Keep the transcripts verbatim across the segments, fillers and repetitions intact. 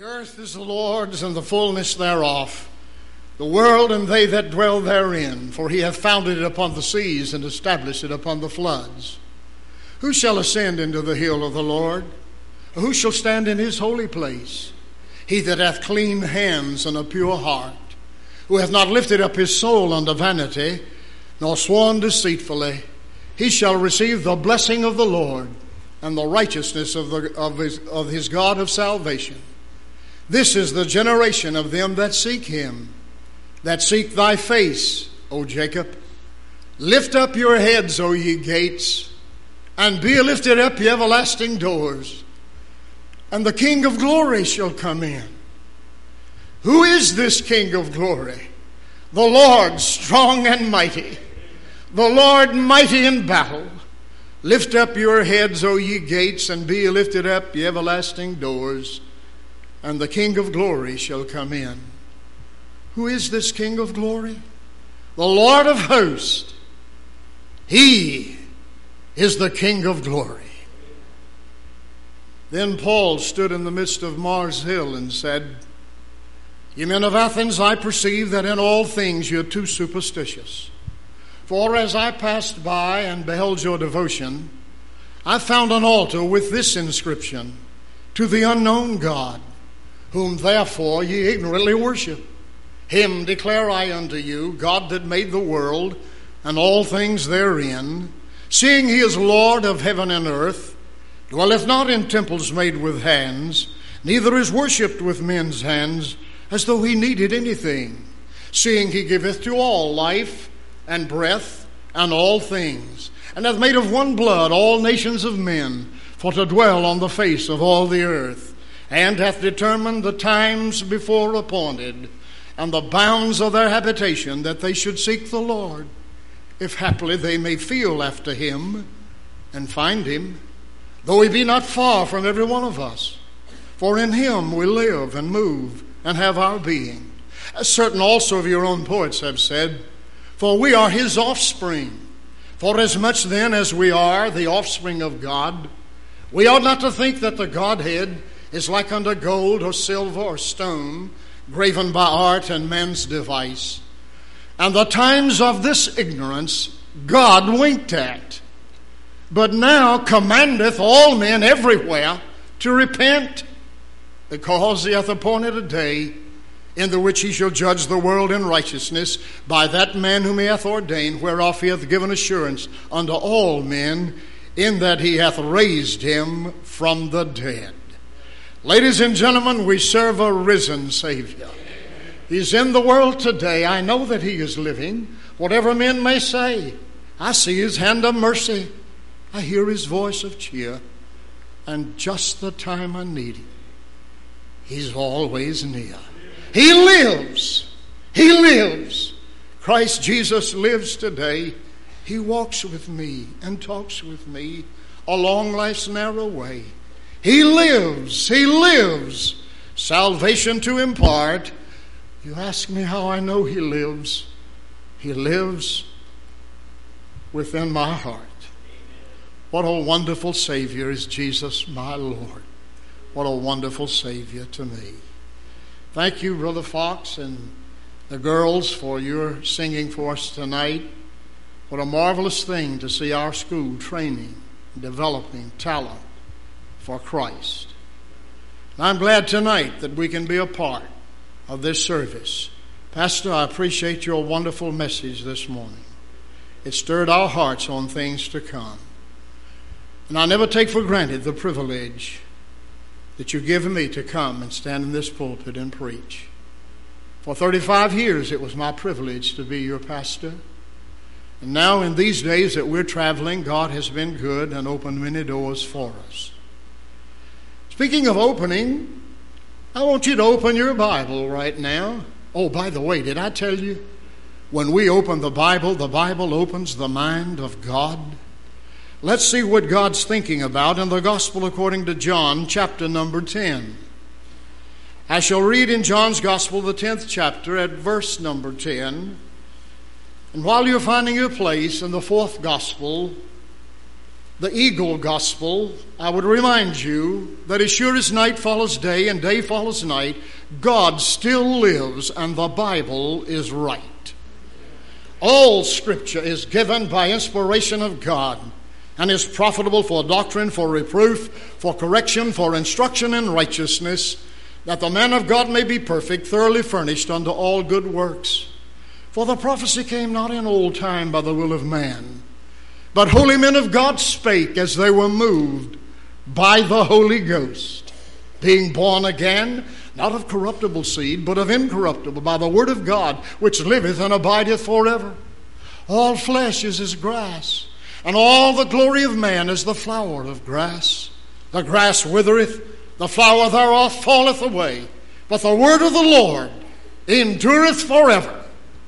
The earth is the Lord's, and the fullness thereof, the world and they that dwell therein. For he hath founded it upon the seas, and established it upon the floods. Who shall ascend into the hill of the Lord? Who shall stand in his holy place? He that hath clean hands and a pure heart, who hath not lifted up his soul unto vanity, nor sworn deceitfully, he shall receive the blessing of the Lord, and the righteousness of, the, of, his, of his God of salvation. This is the generation of them that seek him, that seek thy face, O Jacob. Lift up your heads, O ye gates, and be lifted up, ye everlasting doors, and the King of glory shall come in. Who is this King of glory? The Lord strong and mighty, the Lord mighty in battle. Lift up your heads, O ye gates, and be lifted up, ye everlasting doors, and the King of glory shall come in. Who is this King of glory? The Lord of hosts. He is the King of glory. Then Paul stood in the midst of Mars Hill and said, Ye men of Athens, I perceive that in all things you're too superstitious. For as I passed by and beheld your devotion, I found an altar with this inscription, To the unknown God, whom therefore ye ignorantly worship. Him declare I unto you, God that made the world and all things therein, seeing he is Lord of heaven and earth, dwelleth not in temples made with hands, neither is worshipped with men's hands, as though he needed anything, seeing he giveth to all life and breath and all things, and hath made of one blood all nations of men, for to dwell on the face of all the earth, and hath determined the times before appointed, and the bounds of their habitation, that they should seek the Lord, if haply they may feel after him, and find him, though he be not far from every one of us. For in him we live and move and have our being. As certain also of your own poets have said, For we are his offspring. For as much then as we are the offspring of God, we ought not to think that the Godhead is like unto gold or silver or stone, graven by art and man's device. And the times of this ignorance God winked at, but now commandeth all men everywhere to repent, because he hath appointed a day in the which he shall judge the world in righteousness by that man whom he hath ordained, whereof he hath given assurance unto all men, in that he hath raised him from the dead. Ladies and gentlemen, we serve a risen Savior. He's in the world today. I know that he is living, whatever men may say. I see his hand of mercy. I hear his voice of cheer. And just the time I need him, he's always near. He lives. He lives. Christ Jesus lives today. He walks with me and talks with me along life's narrow way. He lives. He lives. Salvation to impart. You ask me how I know he lives. He lives within my heart. What a wonderful Savior is Jesus, my Lord. What a wonderful Savior to me. Thank you, Brother Fox and the girls, for your singing for us tonight. What a marvelous thing to see our school training and developing talent for Christ. And I'm glad tonight that we can be a part of this service. Pastor, I appreciate your wonderful message this morning. It stirred our hearts on things to come. And I never take for granted the privilege that you've given me to come and stand in this pulpit and preach. For thirty-five years it was my privilege to be your pastor. And now in these days that we're traveling, God has been good and opened many doors for us. Speaking of opening, I want you to open your Bible right now. Oh, by the way, did I tell you? When we open the Bible, the Bible opens the mind of God. Let's see what God's thinking about in the Gospel according to John, chapter number ten. I shall read in John's Gospel, the tenth chapter, at verse number ten. And while you're finding your place in the fourth Gospel, the Eagle Gospel, I would remind you that as sure as night follows day and day follows night, God still lives and the Bible is right. All Scripture is given by inspiration of God and is profitable for doctrine, for reproof, for correction, for instruction in righteousness, that the man of God may be perfect, thoroughly furnished unto all good works. For the prophecy came not in old time by the will of man, but holy men of God spake as they were moved by the Holy Ghost, being born again, not of corruptible seed, but of incorruptible, by the word of God, which liveth and abideth forever. All flesh is as grass, and all the glory of man is the flower of grass. The grass withereth, the flower thereof falleth away, but the word of the Lord endureth forever.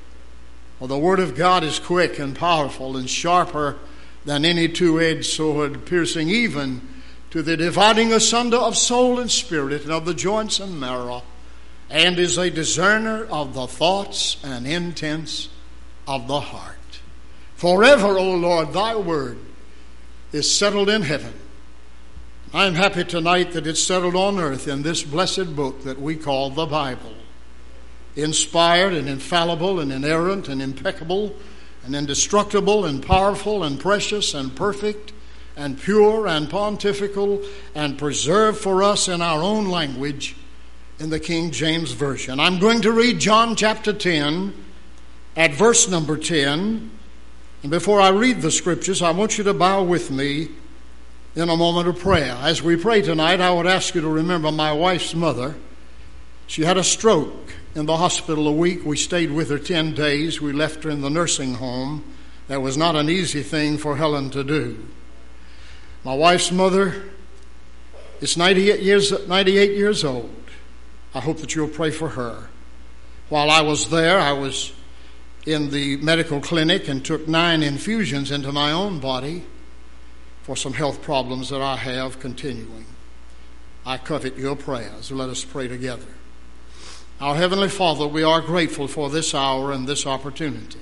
For the word of God is quick and powerful and sharper than any two-edged sword, piercing even to the dividing asunder of soul and spirit and of the joints and marrow, and is a discerner of the thoughts and intents of the heart. Forever, O Lord, thy word is settled in heaven. I am happy tonight that it's settled on earth in this blessed book that we call the Bible. Inspired and infallible and inerrant and impeccable and indestructible and powerful and precious and perfect and pure and pontifical and preserved for us in our own language in the King James Version. I'm going to read John chapter ten at verse number ten. And before I read the scriptures, I want you to bow with me in a moment of prayer. As we pray tonight, I would ask you to remember my wife's mother. She had a stroke in the hospital a week. We stayed with her ten days. We left her in the nursing home. That was not an easy thing for Helen to do. My wife's mother is ninety-eight years, ninety-eight years old. I hope that you'll pray for her. While I was there, I was in the medical clinic and took nine infusions into my own body for some health problems that I have continuing. I covet your prayers. Let us pray together. Our Heavenly Father, we are grateful for this hour and this opportunity.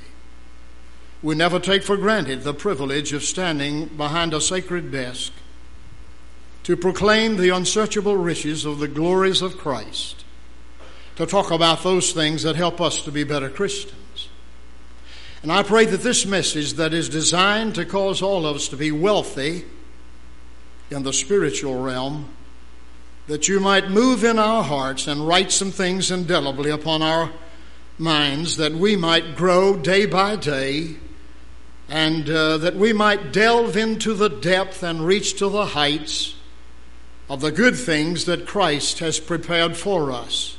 We never take for granted the privilege of standing behind a sacred desk to proclaim the unsearchable riches of the glories of Christ, to talk about those things that help us to be better Christians. And I pray that this message that is designed to cause all of us to be wealthy in the spiritual realm, that you might move in our hearts and write some things indelibly upon our minds, that we might grow day by day, and uh, that we might delve into the depth and reach to the heights of the good things that Christ has prepared for us,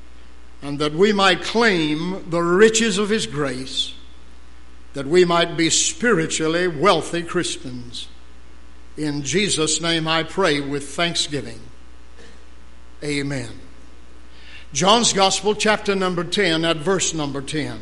and that we might claim the riches of his grace, that we might be spiritually wealthy Christians. In Jesus' name I pray with thanksgiving. Amen. John's Gospel, chapter number ten, at verse number ten.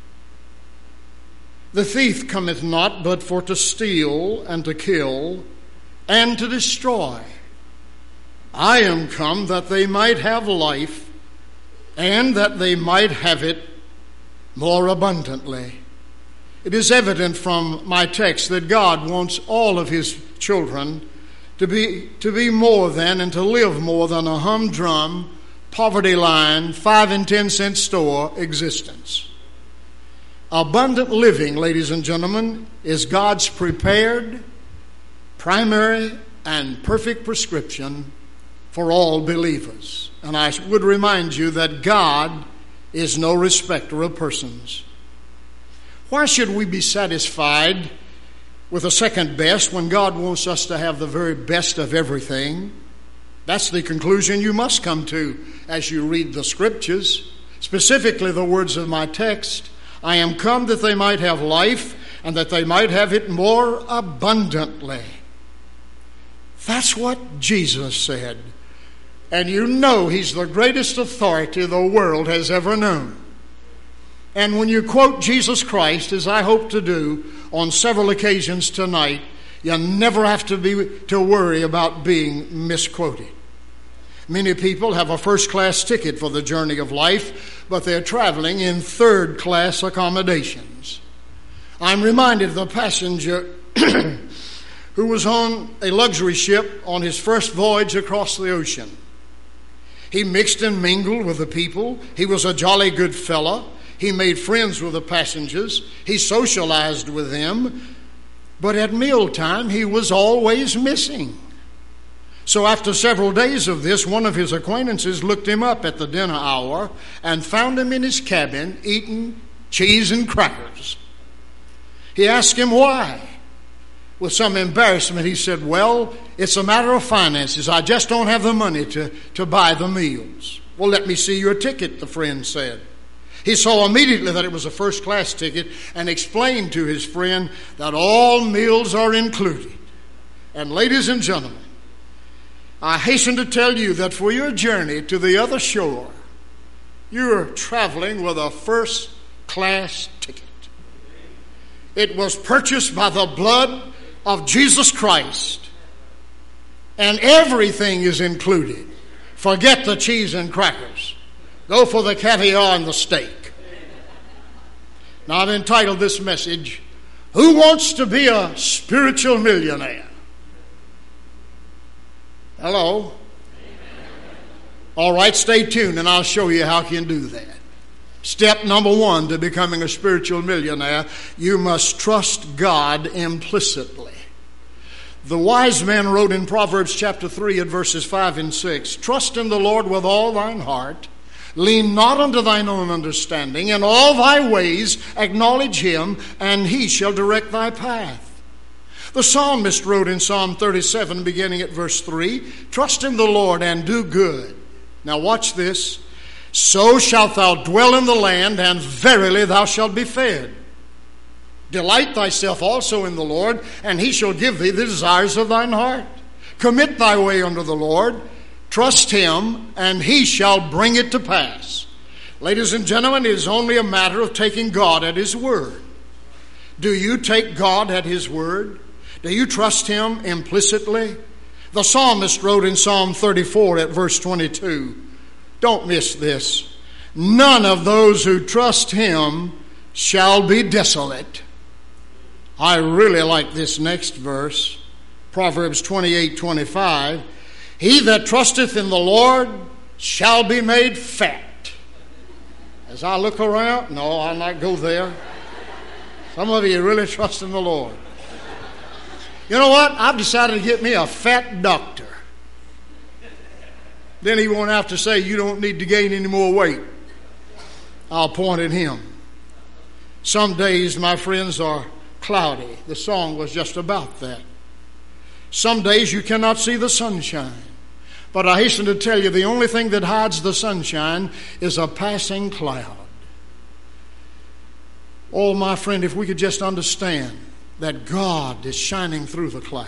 The thief cometh not but for to steal and to kill and to destroy. I am come that they might have life, and that they might have it more abundantly. It is evident from my text that God wants all of his children to be to be more than and to live more than a humdrum, poverty line, five and ten cent store existence. Abundant living, ladies and gentlemen, is God's prepared, primary, and perfect prescription for all believers. And I would remind you that God is no respecter of persons. Why should we be satisfied with a second best when God wants us to have the very best of everything? That's the conclusion you must come to as you read the scriptures, specifically the words of my text. I am come that they might have life, and that they might have it more abundantly. That's what Jesus said. And you know he's the greatest authority the world has ever known. And when you quote Jesus Christ, as I hope to do on several occasions tonight, you never have to be to worry about being misquoted. Many people have a first-class ticket for the journey of life, but they're traveling in third-class accommodations. I'm reminded of the passenger who was on a luxury ship on his first voyage across the ocean. He mixed and mingled with the people. He was a jolly good fellow. He made friends with the passengers. He socialized with them. But at mealtime, he was always missing. So after several days of this, one of his acquaintances looked him up at the dinner hour and found him in his cabin eating cheese and crackers. He asked him why. With some embarrassment, he said, "Well, it's a matter of finances. I just don't have the money to, to buy the meals." "Well, let me see your ticket," the friend said. He saw immediately that it was a first-class ticket and explained to his friend that all meals are included. And ladies and gentlemen, I hasten to tell you that for your journey to the other shore, you're traveling with a first-class ticket. It was purchased by the blood of Jesus Christ, and everything is included. Forget the cheese and crackers. Go for the caviar and the steak. Now, I've entitled this message, "Who Wants to Be a Spiritual Millionaire?" Hello? All right, stay tuned and I'll show you how you can do that. Step number one to becoming a spiritual millionaire, you must trust God implicitly. The wise man wrote in Proverbs chapter three at verses five and six, "Trust in the Lord with all thine heart, lean not unto thine own understanding, in all thy ways acknowledge him, and he shall direct thy path." The psalmist wrote in Psalm thirty-seven, beginning at verse three, "Trust in the Lord and do good." Now watch this. "So shalt thou dwell in the land, and verily thou shalt be fed. Delight thyself also in the Lord, and he shall give thee the desires of thine heart. Commit thy way unto the Lord, trust him, and he shall bring it to pass." Ladies and gentlemen, it is only a matter of taking God at his word. Do you take God at his word? Do you trust him implicitly? The psalmist wrote in Psalm thirty-four at verse twenty-two, don't miss this, "None of those who trust him shall be desolate." I really like this next verse, Proverbs twenty-eight twenty-five. "He that trusteth in the Lord shall be made fat." As I look around, no, I'll not go there. Some of you really trust in the Lord. You know what? I've decided to get me a fat doctor. Then he won't have to say, "You don't need to gain any more weight." I'll point at him. Some days, my friends, are cloudy. The song was just about that. Some days you cannot see the sunshine. But I hasten to tell you, the only thing that hides the sunshine is a passing cloud. Oh, my friend, if we could just understand that God is shining through the cloud.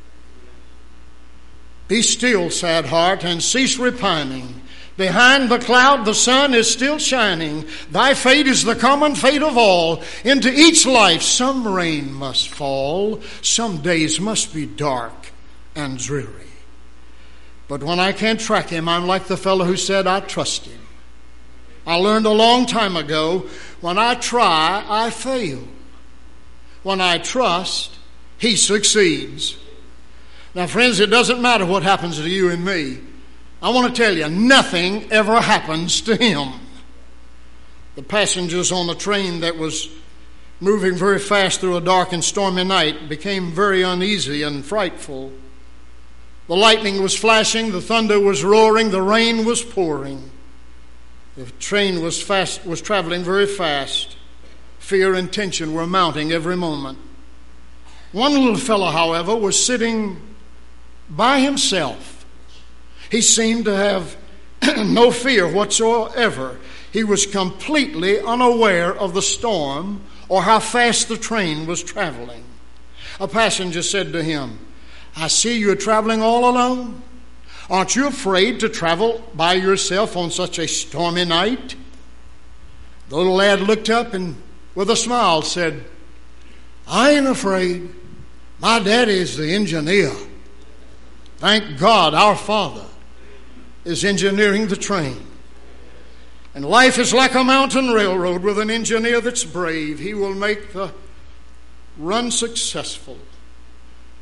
Be still, sad heart, and cease repining. Behind the cloud the sun is still shining. Thy fate is the common fate of all. Into each life some rain must fall. Some days must be dark and dreary. But when I can't track him, I'm like the fellow who said, "I trust him." I learned a long time ago, when I try, I fail. When I trust, he succeeds. Now, friends, it doesn't matter what happens to you and me. I want to tell you, nothing ever happens to him. The passengers on the train that was moving very fast through a dark and stormy night became very uneasy and frightful. The lightning was flashing, the thunder was roaring, the rain was pouring. The train was fast, was traveling very fast. Fear and tension were mounting every moment. One little fellow, however, was sitting by himself. He seemed to have no fear whatsoever. He was completely unaware of the storm or how fast the train was traveling. A passenger said to him, "I see you're traveling all alone. Aren't you afraid to travel by yourself on such a stormy night?" The little lad looked up and with a smile said, "I ain't afraid. My daddy is the engineer. Thank God our Father is engineering the train. And life is like a mountain railroad with an engineer that's brave. He will make the run successful.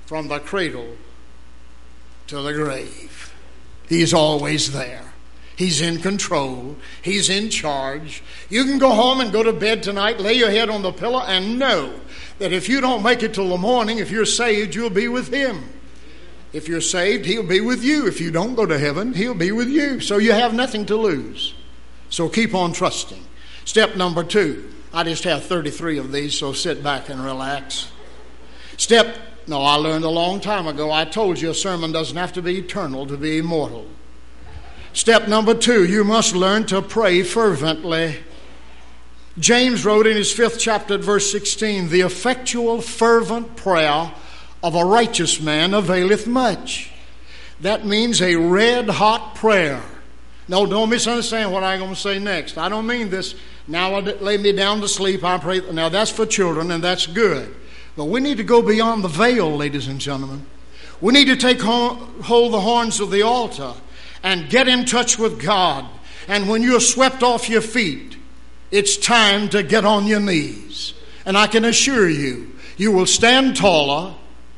from the cradle to the grave. He's always there. He's in control. He's in charge. You can go home and go to bed tonight, lay your head on the pillow, and know that if you don't make it till the morning, if you're saved, you'll be with Him. If you're saved, He'll be with you. If you don't go to heaven, He'll be with you. So you have nothing to lose. So keep on trusting. Step number two. I just have thirty-three of these, so sit back and relax. Step, no, I learned a long time ago. I told you a sermon doesn't have to be eternal to be immortal. Step number two, you must learn to pray fervently. James wrote in his fifth chapter at verse sixteen, the effectual fervent prayer of a righteous man availeth much. That means a red-hot prayer. No, don't misunderstand what I'm going to say next. I don't mean this, now I lay me down to sleep, I pray. Now that's for children and that's good. But we need to go beyond the veil, ladies and gentlemen. We need to take hold the horns of the altar and get in touch with God. And when you're swept off your feet, it's time to get on your knees. And I can assure you, you will stand taller,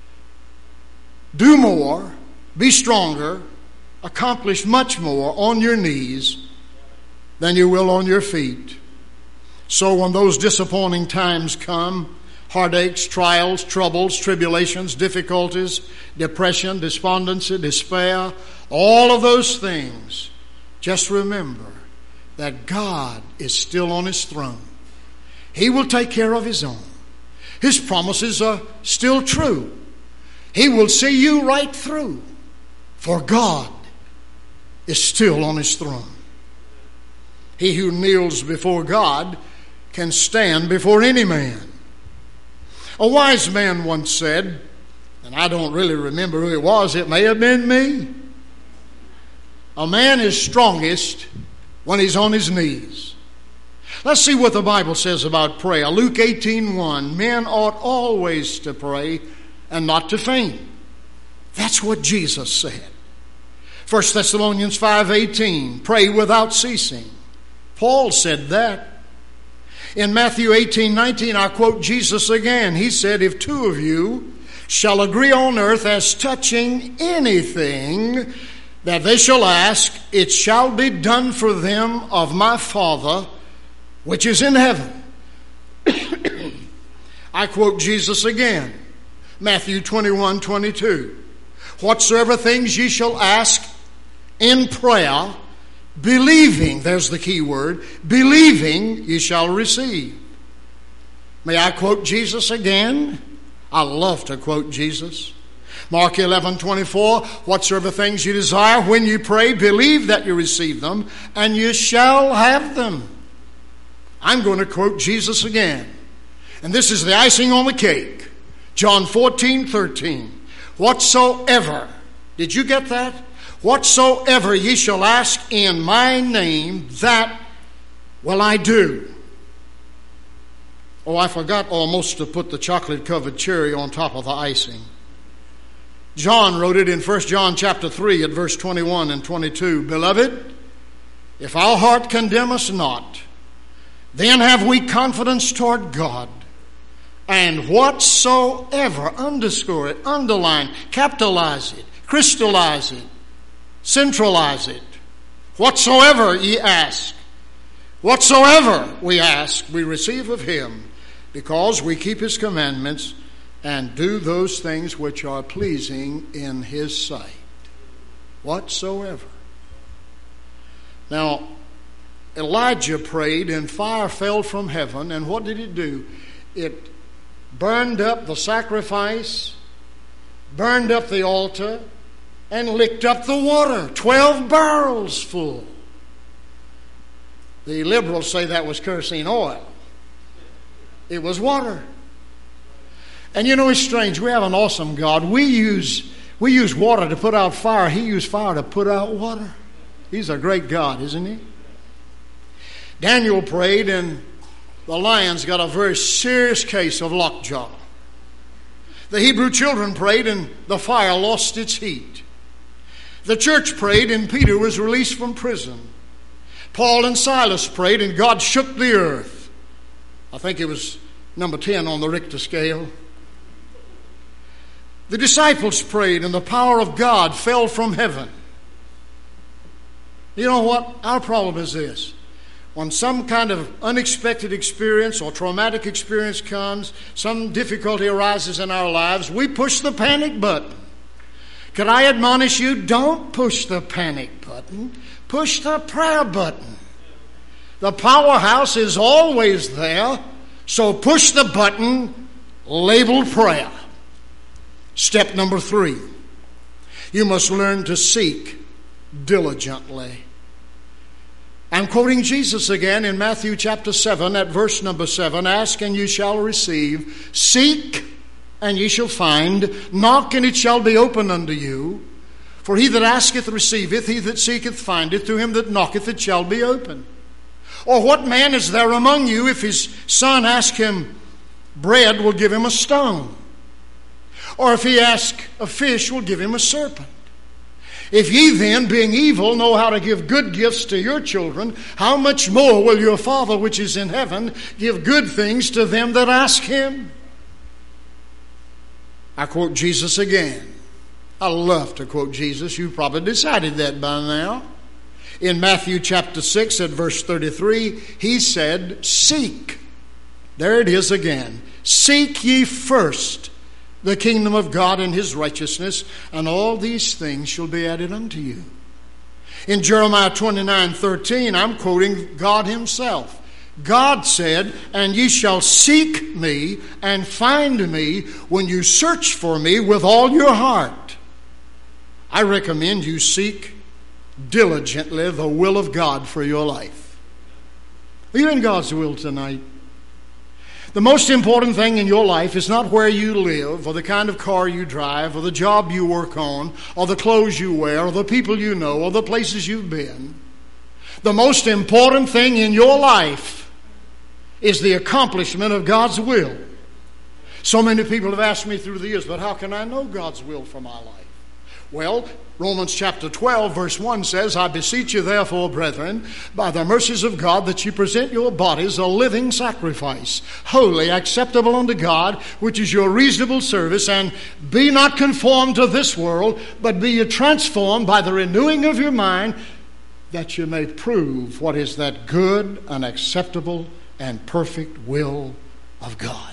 do more, be stronger, accomplish much more on your knees than you will on your feet. So when those disappointing times come, heartaches, trials, troubles, tribulations, difficulties, depression, despondency, despair, all of those things, just remember that God is still on His throne. He will take care of His own. His promises are still true. He will see you right through, for God is still on His throne. He who kneels before God can stand before any man. A wise man once said, and I don't really remember who it was, it may have been me, a man is strongest when he's on his knees. Let's see what the Bible says about prayer. Luke eighteen one, men ought always to pray and not to faint. That's what Jesus said. First Thessalonians five eighteen, pray without ceasing. Paul said that. In Matthew eighteen nineteen, I quote Jesus again. He said, if two of you shall agree on earth as touching anything that they shall ask, it shall be done for them of my Father which is in heaven. I quote Jesus again. Matthew twenty-one twenty-two. Whatsoever things ye shall ask in prayer, believing, there's the key word, believing ye shall receive. May I quote Jesus again? I love to quote Jesus. Mark eleven twenty-four, whatsoever things you desire, when you pray, believe that you receive them, and you shall have them. I'm going to quote Jesus again. And this is the icing on the cake. John fourteen thirteen. Whatsoever, did you get that? Whatsoever ye shall ask in my name, that will I do. Oh, I forgot almost to put the chocolate-covered cherry on top of the icing. John wrote it in First John chapter three at verse twenty-one and twenty-two. Beloved, if our heart condemn us not, then have we confidence toward God. And whatsoever, underscore it, underline, capitalize it, crystallize it, centralize it. Whatsoever ye ask, whatsoever we ask, we receive of Him, because we keep His commandments and do those things which are pleasing in His sight. Whatsoever. Now, Elijah prayed and fire fell from heaven, and what did it do? It burned up the sacrifice, burned up the altar, and licked up the water. Twelve barrels full. The liberals say that was kerosene oil. It was water. And you know, it's strange. We have an awesome God. We use, we use water to put out fire. He used fire to put out water. He's a great God, isn't He? Daniel prayed, and the lions got a very serious case of lockjaw. The Hebrew children prayed, and the fire lost its heat. The church prayed, and Peter was released from prison. Paul and Silas prayed, and God shook the earth. I think it was number ten on the Richter scale. The disciples prayed and the power of God fell from heaven. You know what? Our problem is this. When some kind of unexpected experience or traumatic experience comes, some difficulty arises in our lives, we push the panic button. Could I admonish you? Don't push the panic button. Push the prayer button. The powerhouse is always there, so push the button labeled prayer. Step number three, you must learn to seek diligently. I'm quoting Jesus again in Matthew chapter seven at verse number seven. Ask and you shall receive. Seek and ye shall find. Knock and it shall be opened unto you. For he that asketh receiveth, he that seeketh findeth, to him that knocketh it shall be opened. Or what man is there among you, if his son ask him bread, will give him a stone? Or if he ask a fish, will give him a serpent? If ye then, being evil, know how to give good gifts to your children, how much more will your Father which is in heaven give good things to them that ask him? I quote Jesus again. I love to quote Jesus. You've probably decided that by now. In Matthew chapter six at verse thirty-three, he said, seek. There it is again. Seek ye first the kingdom of God and his righteousness, and all these things shall be added unto you. In Jeremiah twenty-nine thirteen, I'm quoting God himself. God said, and ye shall seek me and find me when you search for me with all your heart. I recommend you seek diligently the will of God for your life. Are you in God's will tonight? The most important thing in your life is not where you live, or the kind of car you drive, or the job you work on, or the clothes you wear, or the people you know, or the places you've been. The most important thing in your life is the accomplishment of God's will. So many people have asked me through the years, but how can I know God's will for my life? Well, Romans chapter twelve verse one says, I beseech you therefore, brethren, by the mercies of God, that you present your bodies a living sacrifice, holy, acceptable unto God, which is your reasonable service, and be not conformed to this world, but be ye transformed by the renewing of your mind, that you may prove what is that good and acceptable and perfect will of God.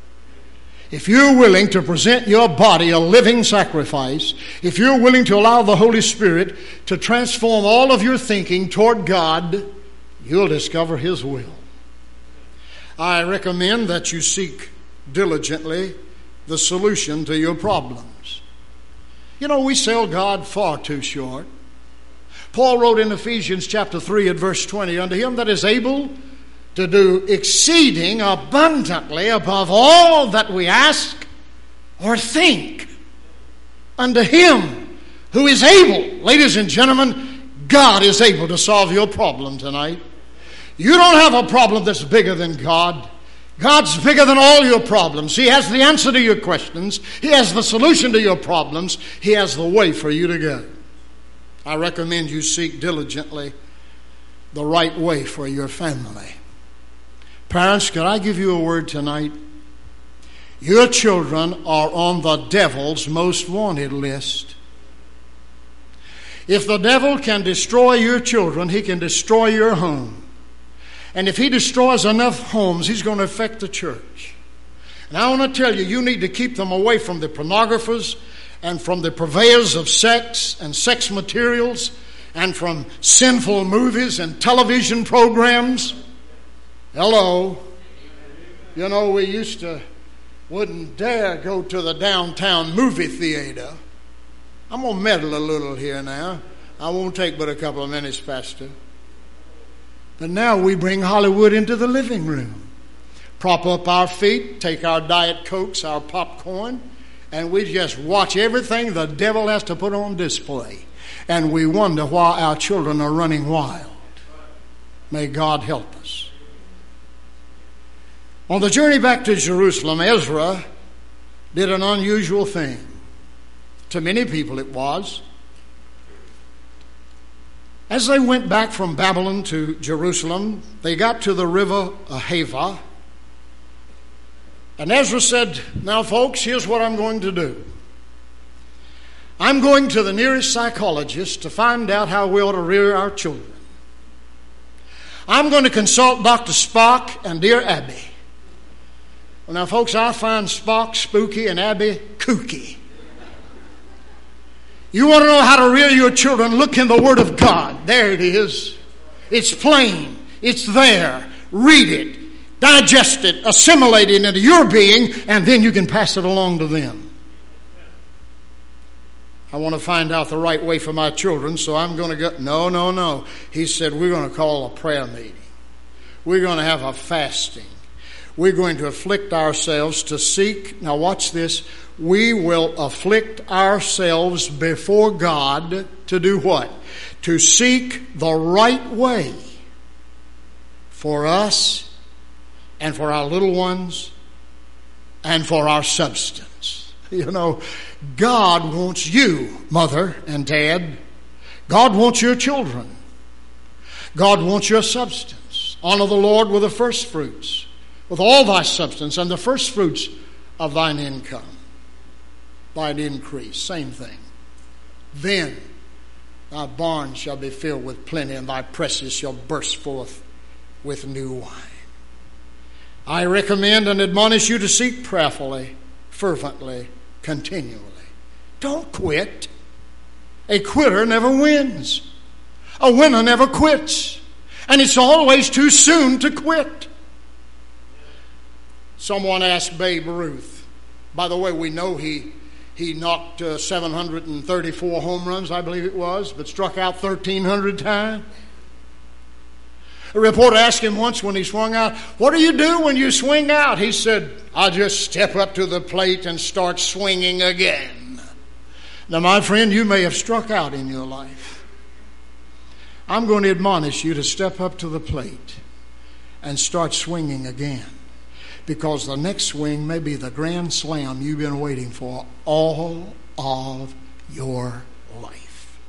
If you're willing to present your body a living sacrifice, if you're willing to allow the Holy Spirit to transform all of your thinking toward God, you'll discover his will. I recommend that you seek diligently the solution to your problems. You know, we sell God far too short. Paul wrote in Ephesians chapter three at verse twenty, unto him that is able to do exceeding abundantly above all that we ask or think, unto him who is able. Ladies and gentlemen, God is able to solve your problem tonight. You don't have a problem that's bigger than God. God's bigger than all your problems. He has the answer to your questions. He has the solution to your problems. He has the way for you to go. I recommend you seek diligently the right way for your family. Parents, could I give you a word tonight? Your children are on the devil's most wanted list. If the devil can destroy your children, he can destroy your home. And if he destroys enough homes, he's going to affect the church. And I want to tell you, you need to keep them away from the pornographers and from the purveyors of sex and sex materials and from sinful movies and television programs. Hello. You know, we used to, wouldn't dare go to the downtown movie theater. I'm going to meddle a little here now. I won't take but a couple of minutes, Pastor. But now we bring Hollywood into the living room. Prop up our feet, take our Diet Cokes, our popcorn, and we just watch everything the devil has to put on display. And we wonder why our children are running wild. May God help us. On the journey back to Jerusalem, Ezra did an unusual thing. To many people it was. As they went back from Babylon to Jerusalem, they got to the river Ahava. And Ezra said, now folks, here's what I'm going to do. I'm going to the nearest psychologist to find out how we ought to rear our children. I'm going to consult Doctor Spock and dear Abby. Well, now, folks, I find Spock spooky and Abby kooky. You want to know how to rear your children? Look in the Word of God. There it is. It's plain. It's there. Read it. Digest it. Assimilate it into your being, and then you can pass it along to them. I want to find out the right way for my children, so I'm going to go. No, no, no. He said, we're going to call a prayer meeting. We're going to have a fasting. We're going to afflict ourselves to seek. Now watch this. We will afflict ourselves before God to do what? To seek the right way for us and for our little ones and for our substance. You know, God wants you, mother and dad. God wants your children. God wants your substance. Honor the Lord with the first fruits, with all thy substance, and the first fruits of thine income, thine increase. Same thing. Then thy barn shall be filled with plenty, and thy presses shall burst forth with new wine. I recommend and admonish you to seek prayerfully, fervently, continually. Don't quit. A quitter never wins. A winner never quits. And it's always too soon to quit. Someone asked Babe Ruth. By the way, we know he he knocked uh, seven hundred thirty-four home runs, I believe it was, but struck out thirteen hundred times. A reporter asked him once when he swung out, what do you do when you swing out? He said, I just step up to the plate and start swinging again. Now, my friend, you may have struck out in your life. I'm going to admonish you to step up to the plate and start swinging again, because the next swing may be the grand slam you've been waiting for all of your life.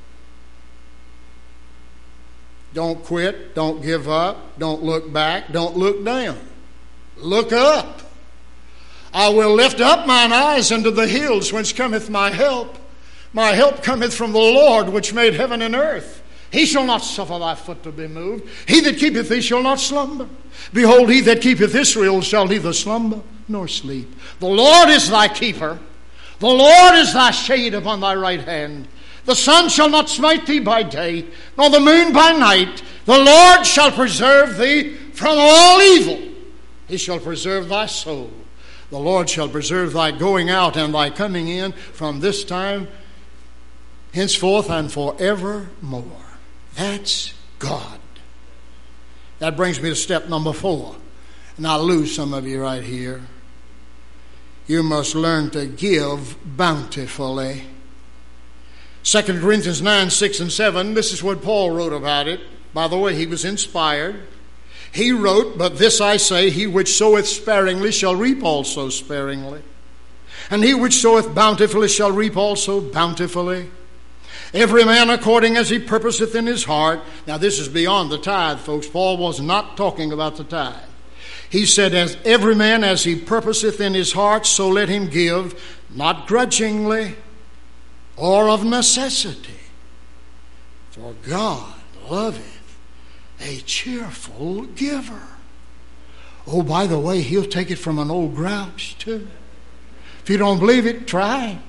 Don't quit. Don't give up. Don't look back. Don't look down. Look up. I will lift up mine eyes unto the hills whence cometh my help. My help cometh from the Lord which made heaven and earth. He shall not suffer thy foot to be moved. He that keepeth thee shall not slumber. Behold, he that keepeth Israel shall neither slumber nor sleep. The Lord is thy keeper. The Lord is thy shade upon thy right hand. The sun shall not smite thee by day, nor the moon by night. The Lord shall preserve thee from all evil. He shall preserve thy soul. The Lord shall preserve thy going out and thy coming in from this time henceforth and forevermore. That's God. That brings me to step number four. And I'll lose some of you right here. You must learn to give bountifully. Second Corinthians nine, six, and seven, this is what Paul wrote about it. By the way, he was inspired. He wrote, but this I say, he which soweth sparingly shall reap also sparingly. And he which soweth bountifully shall reap also bountifully. Every man according as he purposeth in his heart. Now this is beyond the tithe, folks. Paul was not talking about the tithe. He said, as every man as he purposeth in his heart, so let him give, not grudgingly or of necessity. For God loveth a cheerful giver. Oh, by the way, he'll take it from an old grouch too. If you don't believe it, try it.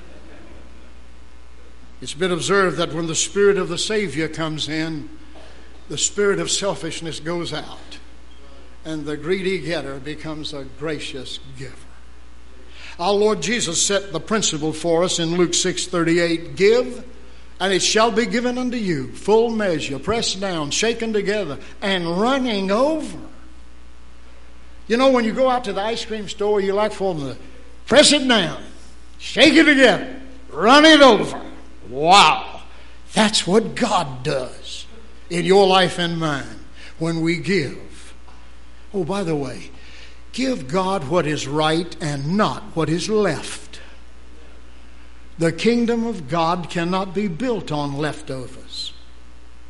It's been observed that when the Spirit of the Savior comes in, the spirit of selfishness goes out, and the greedy getter becomes a gracious giver. Our Lord Jesus set the principle for us in Luke six thirty-eight. Give, and it shall be given unto you, full measure, pressed down, shaken together, and running over. You know, when you go out to the ice cream store, you like for them to press it down, shake it together, run it over. Wow. That's what God does in your life and mine when we give. Oh, by the way, give God what is right and not what is left. The kingdom of God cannot be built on leftovers.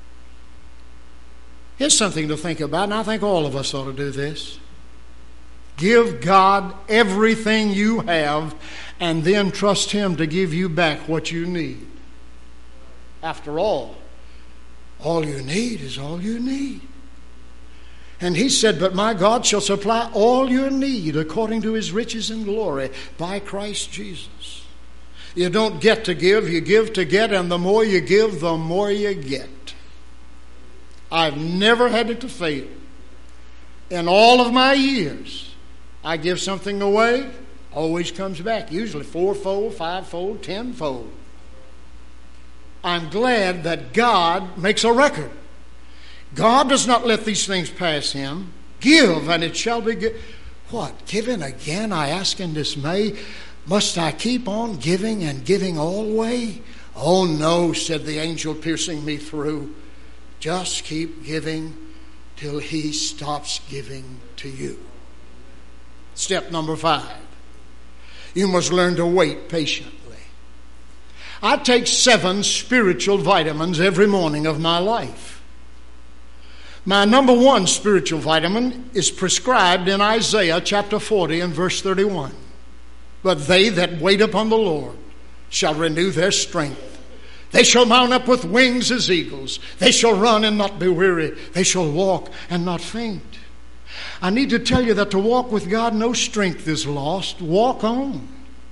Here's something to think about, and I think all of us ought to do this. Give God everything you have and then trust Him to give you back what you need. After all, all you need is all you need. And He said, but my God shall supply all your need according to His riches and glory by Christ Jesus. You don't get to give, you give to get, and the more you give, the more you get. I've never had it to fail. In all of my years, I give something away, always comes back, usually fourfold, fivefold, tenfold. I'm glad that God makes a record. God does not let these things pass Him. Give, and it shall be given. What? Giving again, I ask in dismay? Must I keep on giving and giving always? Oh no, said the angel piercing me through. Just keep giving till He stops giving to you. Step number five. You must learn to wait patiently. I take seven spiritual vitamins every morning of my life. My number one spiritual vitamin is prescribed in Isaiah chapter forty and verse thirty-one. But they that wait upon the Lord shall renew their strength. They shall mount up with wings as eagles. They shall run and not be weary. They shall walk and not faint. I need to tell you that to walk with God, no strength is lost. Walk on.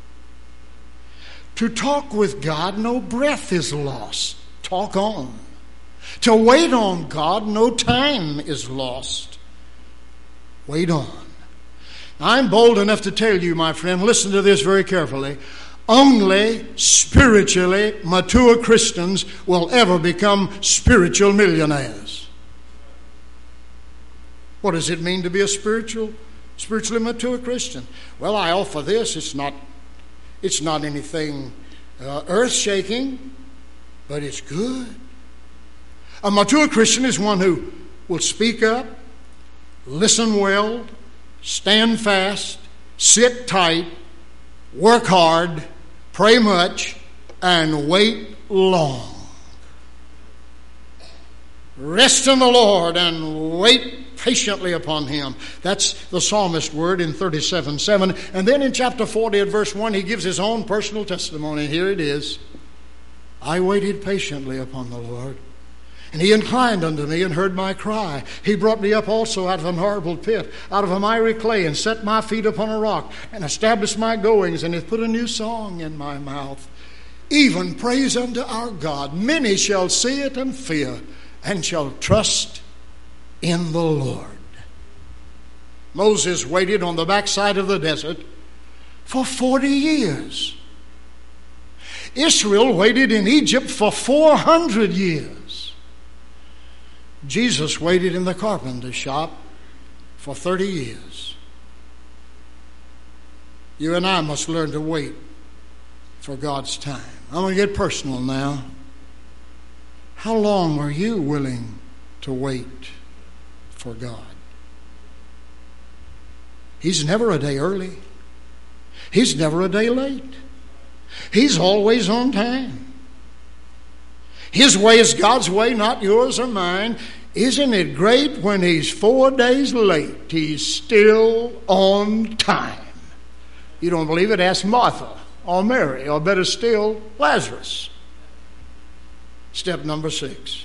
To talk with God, no breath is lost. Talk on. To wait on God, no time is lost. Wait on. I'm bold enough to tell you, my friend, listen to this very carefully. Only spiritually mature Christians will ever become spiritual millionaires. What does it mean to be a spiritual, spiritually mature Christian? Well, I offer this. It's not, it's not anything uh, earth-shaking, but it's good. A mature Christian is one who will speak up, listen well, stand fast, sit tight, work hard, pray much, and wait long. Rest in the Lord and wait patiently upon Him. That's the psalmist word in thirty-seven seven. And then in chapter forty at verse one, he gives his own personal testimony. Here it is. I waited patiently upon the Lord, and He inclined unto me and heard my cry. He brought me up also out of an horrible pit, out of a miry clay, and set my feet upon a rock, and established my goings, and hath put a new song in my mouth, even praise unto our God. Many shall see it and fear, and shall trust in the Lord. Moses waited on the backside of the desert for forty years. Israel waited in Egypt for four hundred years. Jesus waited in the carpenter shop for thirty years. You and I must learn to wait for God's time. I'm going to get personal now. How long are you willing to wait for God? He's never a day early. He's never a day late. He's always on time. His way is God's way, not yours or mine. Isn't it great when He's four days late, He's still on time? You don't believe it? Ask Martha or Mary, or better still, Lazarus. Step number six.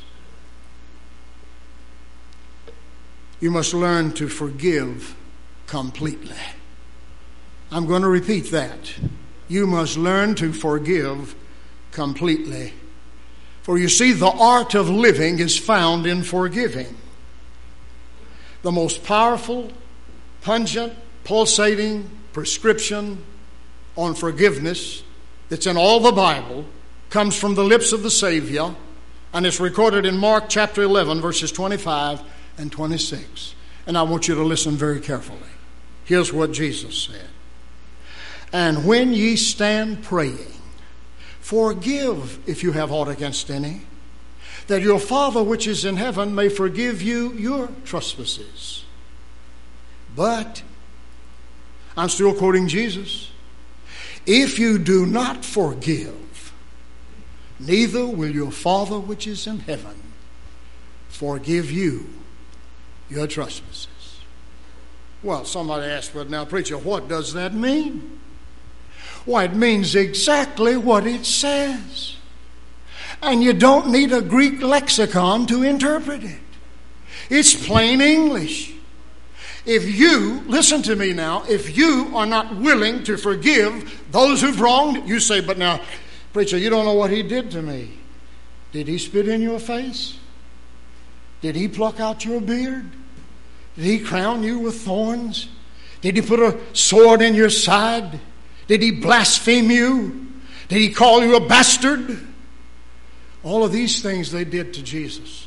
You must learn to forgive completely. I'm going to repeat that. You must learn to forgive completely. For you see, the art of living is found in forgiving. The most powerful, pungent, pulsating prescription on forgiveness that's in all the Bible comes from the lips of the Savior, and it's recorded in Mark chapter eleven, verses twenty-five and twenty-six. And I want you to listen very carefully. Here's what Jesus said. And when ye stand praying, forgive if you have aught against any, that your Father which is in heaven may forgive you your trespasses. But, I'm still quoting Jesus, if you do not forgive, neither will your Father which is in heaven forgive you your trespasses. Well, somebody asked, well, now, preacher, what does that mean? Why, it means exactly what it says. And you don't need a Greek lexicon to interpret it. It's plain English. If you, listen to me now, if you are not willing to forgive those who've wronged, you say, but now, preacher, you don't know what he did to me. Did he spit in your face? Did he pluck out your beard? Did he crown you with thorns? Did he put a sword in your side? Did he blaspheme you? Did he call you a bastard? All of these things they did to Jesus.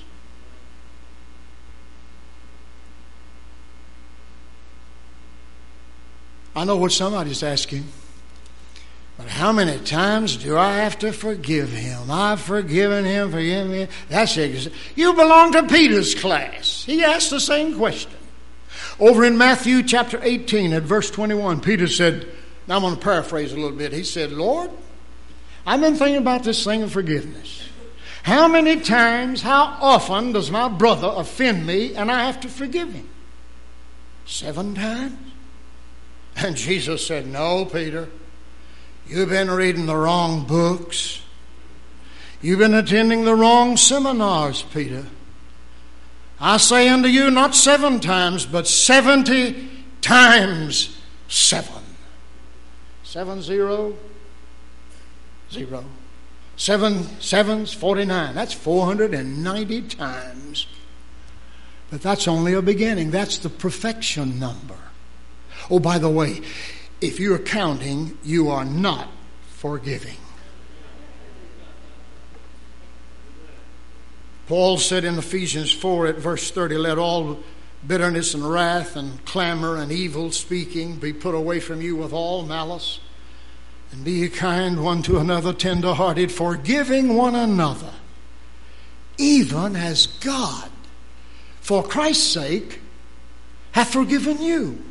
I know what somebody's asking. But how many times do I have to forgive him? I've forgiven him, forgive me. That's it. You belong to Peter's class. He asked the same question. Over in Matthew chapter eighteen at verse twenty-one, Peter said, now I'm going to paraphrase a little bit. He said, Lord, I've been thinking about this thing of forgiveness. How many times, how often does my brother offend me and I have to forgive him? Seven times? And Jesus said, no, Peter. You've been reading the wrong books. You've been attending the wrong seminars, Peter. I say unto you, not seven times, but seventy times seven. Seven zero, zero. Seven sevens, forty-nine. That's four hundred ninety times. But that's only a beginning. That's the perfection number. Oh, by the way, if you're counting, you are not forgiving. Paul said in Ephesians four at verse thirty, let all bitterness and wrath and clamor and evil speaking be put away from you with all malice. And be ye kind one to another, tender-hearted, forgiving one another, even as God, for Christ's sake, hath forgiven you.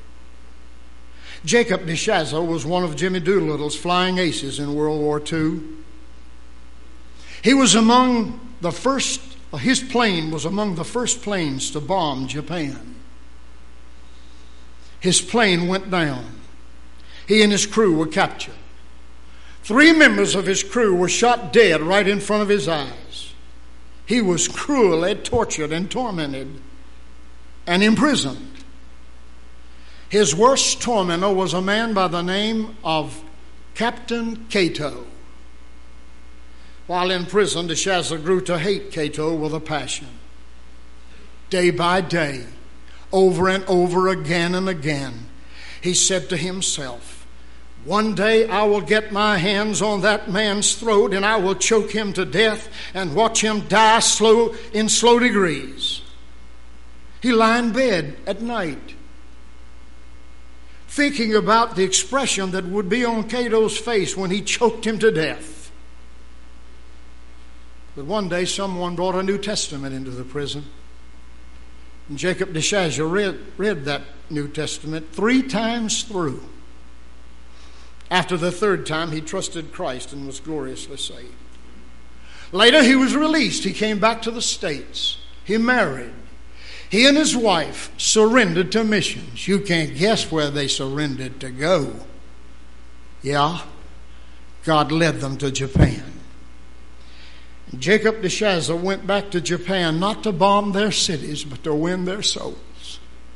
Jacob de Chaza was one of Jimmy Doolittle's flying aces in World War Two. He was among the first, his plane was among the first planes to bomb Japan. His plane went down. He and his crew were captured. Three members of his crew were shot dead right in front of his eyes. He was cruelly tortured and tormented and imprisoned. His worst tormentor was a man by the name of Captain Cato. While in prison, de Chaza grew to hate Cato with a passion. Day by day, over and over again and again, he said to himself, one day I will get my hands on that man's throat and I will choke him to death and watch him die slow in slow degrees. He lay in bed at night, thinking about the expression that would be on Cato's face when he choked him to death. But one day someone brought a New Testament into the prison. And Jacob de Chaza read, read that New Testament three times through. After the third time, he trusted Christ and was gloriously saved. Later, he was released. He came back to the States. He married. He and his wife surrendered to missions. You can't guess where they surrendered to go. Yeah, God led them to Japan. Jacob de Chaza went back to Japan not to bomb their cities, but to win their souls.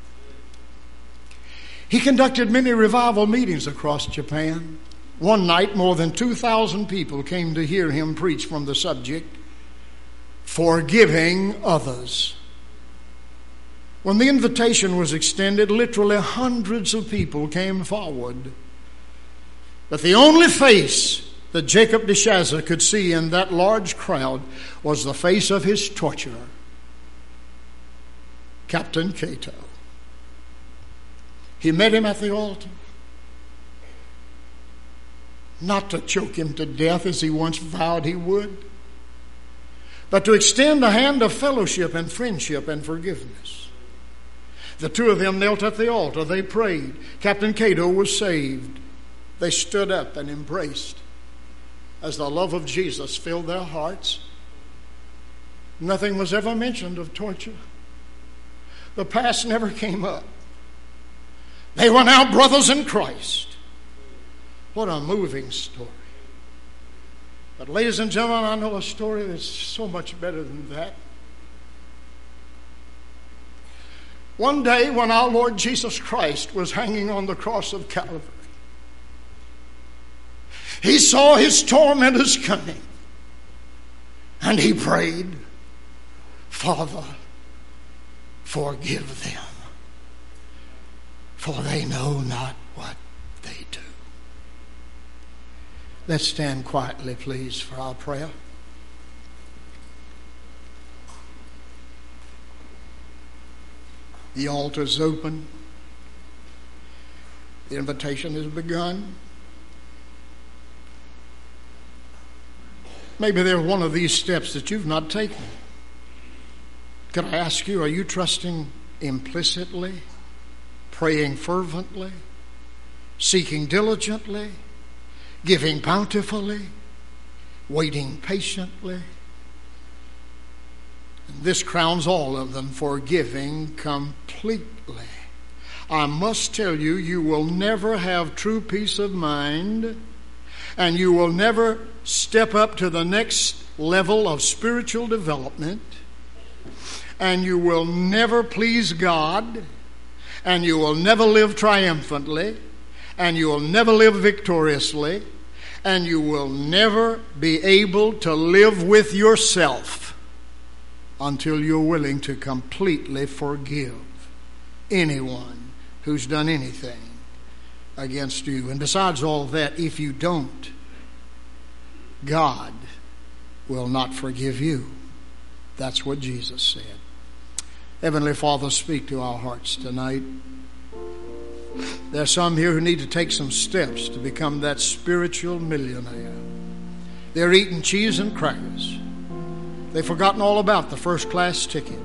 He conducted many revival meetings across Japan. One night, more than two thousand people came to hear him preach from the subject, forgiving others. When the invitation was extended, literally hundreds of people came forward. But the only face that Jacob de Chaza could see in that large crowd was the face of his torturer, Captain Cato. He met him at the altar, not to choke him to death as he once vowed he would, but to extend a hand of fellowship and friendship and forgiveness. The two of them knelt at the altar. They prayed. Captain Cato was saved. They stood up and embraced as the love of Jesus filled their hearts. Nothing was ever mentioned of torture. The past never came up. They were now brothers in Christ. What a moving story. But ladies and gentlemen, I know a story that's so much better than that. One day when our Lord Jesus Christ was hanging on the cross of Calvary, he saw his tormentors coming, and he prayed, Father, forgive them, for they know not what they do. Let's stand quietly, please, for our prayer. The altar's open. The invitation has begun. Maybe there's one of these steps that you've not taken. Can I ask you, are you trusting implicitly, praying fervently, seeking diligently, giving bountifully, waiting patiently? And this crowns all of them, forgiving completely. I must tell you, you will never have true peace of mind, and you will never step up to the next level of spiritual development, and you will never please God, and you will never live triumphantly, and you will never live victoriously, and you will never be able to live with yourself until you're willing to completely forgive anyone who's done anything against you. And besides all that, if you don't, God will not forgive you. That's what Jesus said. Heavenly Father, speak to our hearts tonight. There are some here who need to take some steps to become that spiritual millionaire. They're eating cheese and crackers. They've forgotten all about the first class ticket.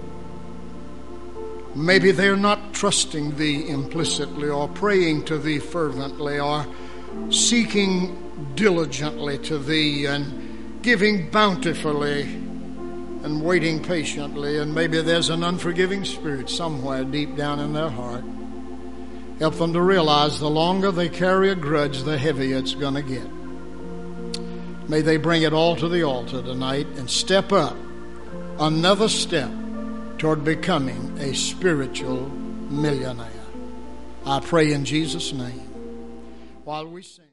Maybe they're not trusting Thee implicitly, or praying to Thee fervently, or seeking diligently to Thee, and giving bountifully and waiting patiently. And maybe there's an unforgiving spirit somewhere deep down in their heart. Help them to realize the longer they carry a grudge, the heavier it's going to get. May they bring it all to the altar tonight and step up another step toward becoming a spiritual millionaire. I pray in Jesus' name. While we sing.